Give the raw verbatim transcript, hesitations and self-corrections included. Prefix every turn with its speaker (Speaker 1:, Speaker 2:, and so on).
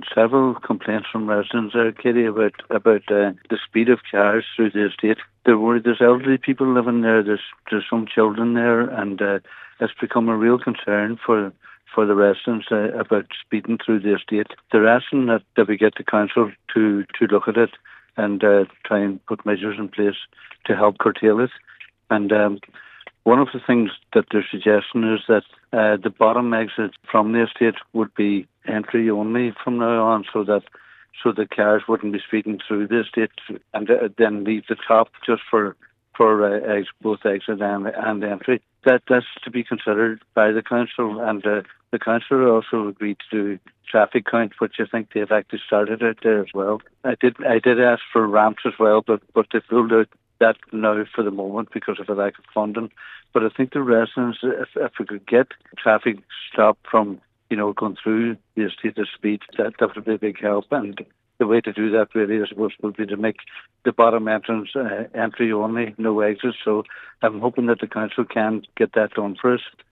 Speaker 1: several complaints from residents there, Katie, about about uh, the speed of cars through the estate. They're worried there's elderly people living there, there's there's some children there, and uh, it's become a real concern for for the residents uh, about speeding through the estate. They're asking that, that we get the council to, to look at it and uh, try and put measures in place to help curtail it. And um, one of the things that they're suggesting is that uh, the bottom exit from the estate would be entry only from now on, so that so the cars wouldn't be speeding through the estate, and uh, then leave the top just for for uh, ex- both exit and, and entry. That that's to be considered by the council, and uh, the council also agreed to do traffic count, which I think they've actually started out there as well. I did I did ask for ramps as well, but but they've ruled out that now for the moment because of a lack of funding. But I think the residents, if, if we could get traffic stopped from, you know, going through the estate of speed, that, that would be a big help. And the way to do that really, I suppose, would be to make the bottom entrance uh, entry only, no exit. So I'm hoping that the council can get that done for us.